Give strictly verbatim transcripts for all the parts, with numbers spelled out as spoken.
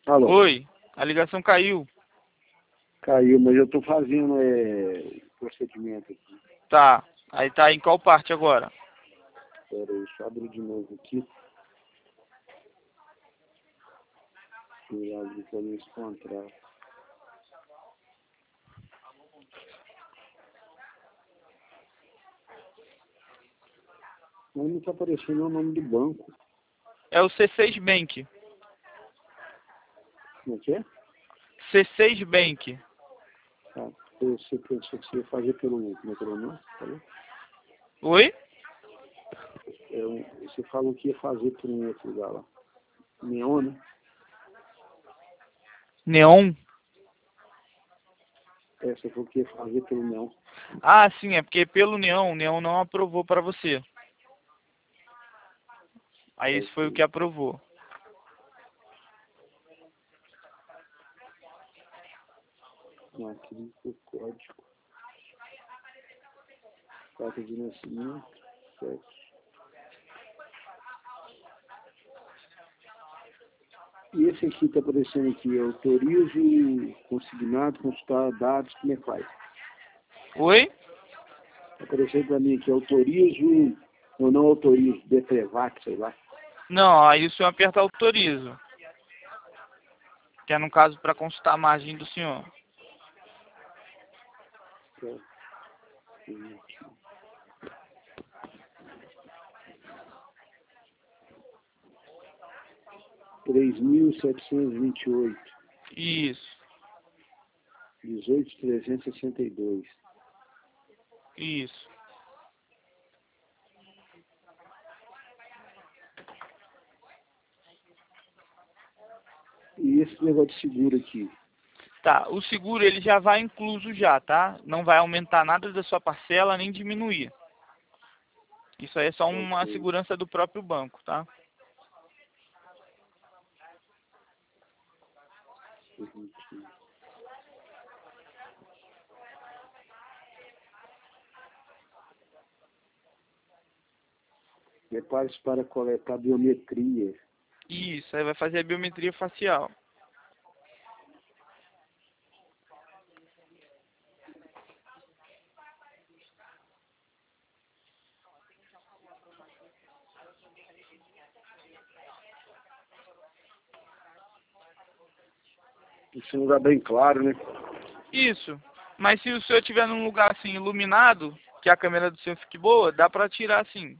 Alô? Oi, a ligação caiu. Caiu, mas eu tô fazendo é, procedimento aqui. Tá. Aí tá em qual parte agora? Pera aí, deixa eu abrir de novo aqui. Eu abro pra me encontrar. Mas não tá aparecendo o nome do banco. É o C seis Bank. Como é que é? C seis Bank. Ah, você pensou que você ia fazer pelo... Como é que era o nome? Falou? Oi? É um, você falou que ia fazer por um outro lugar lá. Neon, né? Neon? É, você falou que ia fazer pelo Neon. Ah, sim, é porque pelo Neon, o Neon não aprovou pra você. Aí esse foi o que Ok. aprovou. Não, aqui o código. Data de nascimento. Sexo. E esse aqui está aparecendo aqui, autorizo, consignado, consultar dados, como é que faz? Oi? Está aparecendo para mim aqui, autorizo ou não autorizo, Deprevac, sei lá. Não, aí o senhor aperta autorizo. Que é no caso para consultar a margem do senhor. três mil setecentos e vinte e oito, Isso, dezoito mil trezentos e sessenta e dois. isso. E esse negócio de seguro aqui? Tá, o seguro ele já vai incluso já, tá? Não vai aumentar nada da sua parcela, nem diminuir. Isso aí é só uma Ok. segurança do próprio banco, tá? Prepare-se para coletar biometria. Isso, aí vai fazer a biometria facial. Isso é um lugar bem claro, né? Isso. Mas se o senhor estiver num lugar assim iluminado, que a câmera do senhor fique boa, dá pra tirar assim.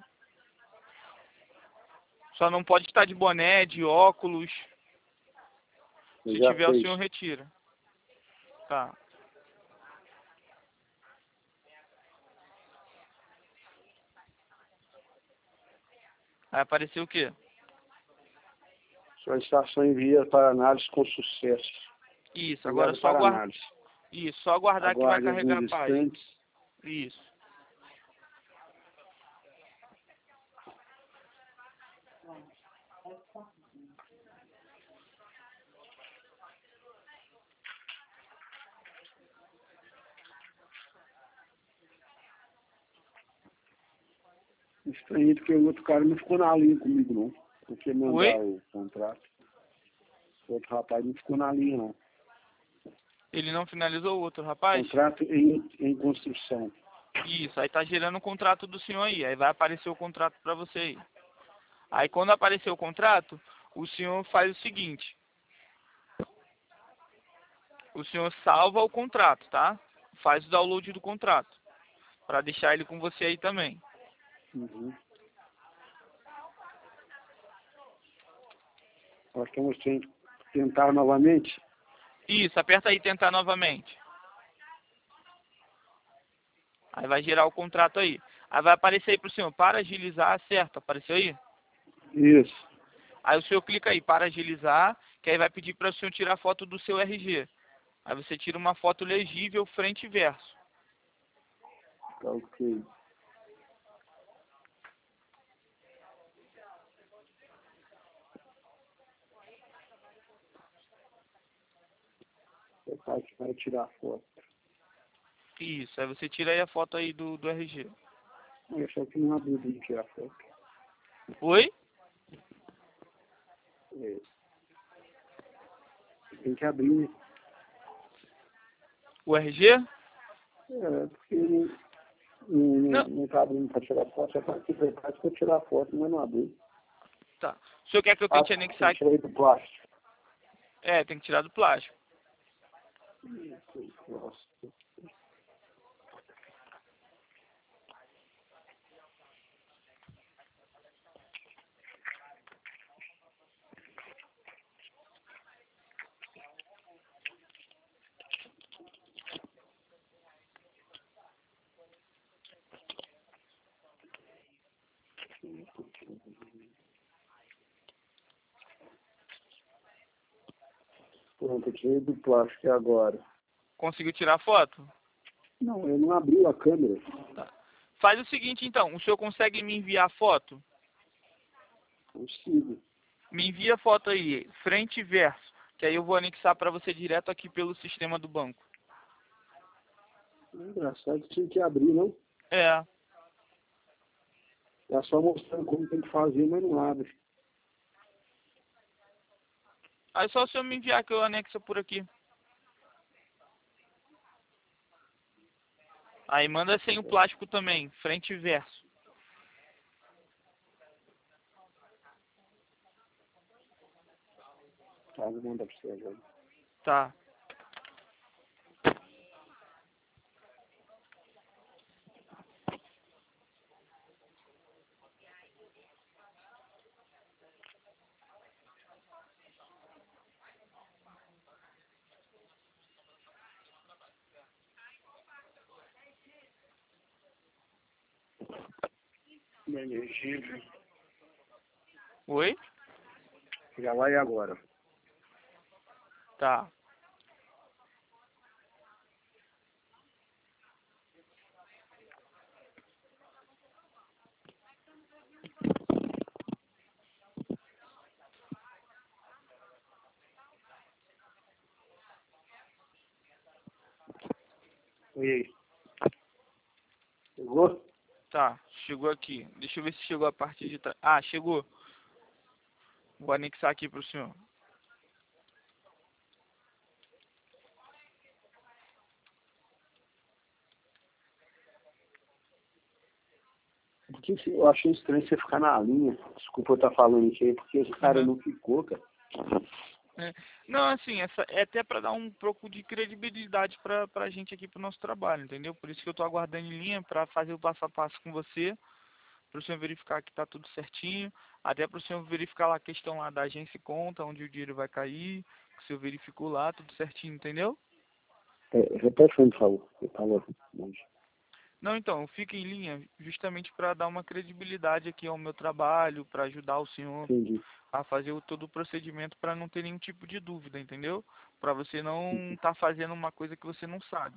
Só não pode estar de boné, de óculos. Se Já tiver, o fez. senhor retira. Tá. Vai aparecer o quê? Sua estação envia para análise com sucesso. Isso, agora é Enviado só para aguardar. análise. Isso, só aguardar que vai Aguarde carregar alguns a página. instantes. Isso. Estranho porque o outro cara não ficou na linha comigo, não. Porque mandar Oi? o contrato. O outro rapaz não ficou na linha, não. Ele não finalizou o outro, rapaz? Contrato em, em construção. Isso, aí tá gerando o contrato do senhor aí. Aí vai aparecer o contrato pra você aí. Aí quando aparecer o contrato, o senhor faz o seguinte. O senhor salva o contrato, tá? Faz o download do contrato. Pra deixar ele com você aí também. Uhum. Nós estamos tendo que tentar novamente. Isso, aperta aí tentar novamente. Aí vai gerar o contrato aí. Aí vai aparecer aí pro senhor, para agilizar, certo? Apareceu aí? Isso. Aí o senhor clica aí, para agilizar, que aí vai pedir para o senhor tirar foto do seu R G. Aí você tira uma foto legível frente e verso. Tá ok. Você vai vai tirar foto. Isso, aí você tira aí a foto aí do, do R G. Eu só que não abriu de tirar foto. Oi? É. Tem que abrir, né? O R G? É, porque não, não, Não. não tá abrindo para tirar foto. Já tá aqui pra trás para tirar foto, mas não abriu. Tá. O senhor quer que eu Ah, tente anexar tem que aqui? tirar aí do plástico. É, tem que tirar do plástico. Nossa. Pronto, eu tirei do plástico agora. Conseguiu tirar a foto? Não, eu não abri a câmera. Tá. Faz o seguinte, então. O senhor consegue me enviar a foto? Consigo. Me envia a foto aí, frente e verso. Que aí eu vou anexar para você direto aqui pelo sistema do banco. Engraçado que tinha que abrir, não? É. Tá só mostrando como tem que fazer, mas não abre. Aí só o senhor me enviar que eu anexo por aqui. Aí manda sem o plástico também, frente e verso. Tá, vou mandar pra você agora. Tá. Minha energia. Oi? Já vai agora. Tá. E aí? Chegou? Tá, chegou aqui. Deixa eu ver se chegou a parte de trás. Ah, chegou. Vou anexar aqui pro senhor. Porque eu achei estranho você ficar na linha. Desculpa eu estar falando isso aí, porque esse cara Uhum. não ficou, cara. É. Não, assim, essa é até para dar um pouco de credibilidade pra, pra gente aqui pro nosso trabalho, entendeu? Por isso que eu tô aguardando em linha para fazer o passo a passo com você, para o senhor verificar que tá tudo certinho, até para o senhor verificar lá a questão lá da agência e conta, onde o dinheiro vai cair, que o senhor verificou lá, tudo certinho, entendeu? É, repete, por favor. Eu tava longe. Não, então, fica em linha justamente para dar uma credibilidade aqui ao meu trabalho, para ajudar o senhor Entendi. a fazer o, todo o procedimento para não ter nenhum tipo de dúvida, entendeu? Para você não estar fazendo uma coisa que você não sabe,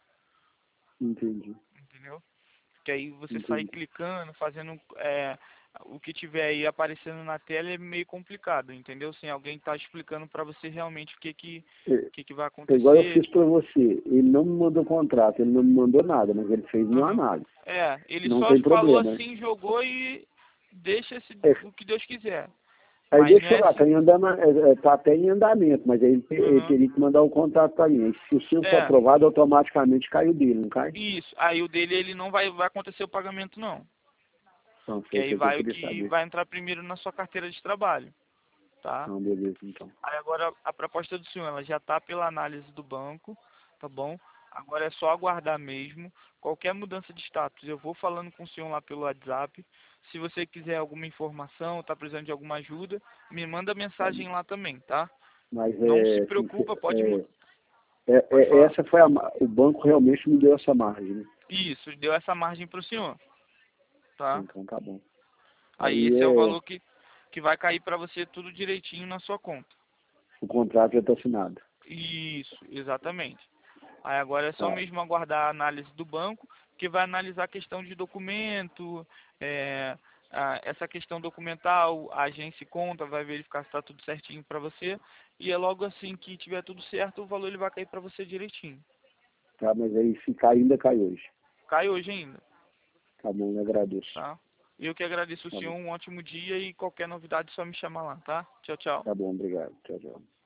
Entendi. entendeu? Que aí você sai Entendi. clicando, fazendo é, o que tiver aí aparecendo na tela é meio complicado, entendeu? Sem alguém estar explicando para você realmente o que que, É, que que vai é igual eu acontecer. fiz pra você. Ele não me mandou contrato, ele não me mandou nada, mas ele fez minha Uhum. análise. É, ele Não só tem falou problema. assim, jogou e deixa esse, É, o que Deus quiser. aí Mas não deixa é lá, tá, assim. em andama, é, é, tá até em andamento, mas aí ele, te- ele Uhum. teria que mandar o contrato pra mim. Aí, se o seu for É, aprovado, automaticamente cai o dele, não cai? isso. Aí o dele ele não vai, vai acontecer o pagamento não. Então, Que foi aí isso que eu vai o queria que saber. vai entrar primeiro na sua carteira de trabalho, tá? Então, beleza, então. Aí agora a proposta do senhor, ela já está pela análise do banco, tá bom? Agora é só aguardar mesmo. Qualquer mudança de status, eu vou falando com o senhor lá pelo WhatsApp. Se você quiser alguma informação, está precisando de alguma ajuda, me manda Tá, mensagem lá também, tá? mas Não se é, assim, preocupa, pode, mu- é, é, pode é, falar. essa foi a, ma- o banco realmente me deu essa margem, né? Isso, deu essa margem para o senhor, tá? Então tá bom. Aí Aí esse é o é, valor que, que vai cair para você tudo direitinho na sua conta. o contrato já está assinado. Isso, exatamente. Aí agora é só Tá. mesmo aguardar a análise do banco, que vai analisar a questão de documento, é, a- essa questão documental, a agência e conta, vai verificar se está tudo certinho para você, e é logo assim que tiver tudo certo, o valor ele vai cair para você direitinho. Tá, mas aí se cair, ainda cai hoje. Cai hoje ainda, Tá bom, eu agradeço. tá? Eu que agradeço o Tá senhor, bom, um ótimo dia e qualquer novidade é só me chamar lá, tá? Tchau, tchau. tá bom, obrigado. Tchau, tchau.